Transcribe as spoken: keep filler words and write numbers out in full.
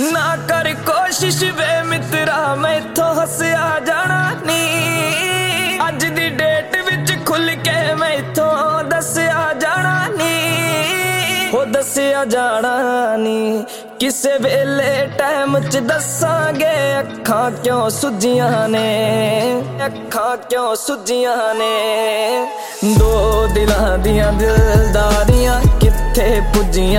ना कर कोशिश वे मित्रा मैथों हसिया जाना नी। अज दी डेट विच खुल के मैथों दसिया जाना नी। हो दसिया जाना नी किसे वेले टाइम च दसांगे। अखां क्यों सुजियां ने, अखां क्यों सुजियां ने। दो दिलां दियां दिलदारियां कित्थे पुजियां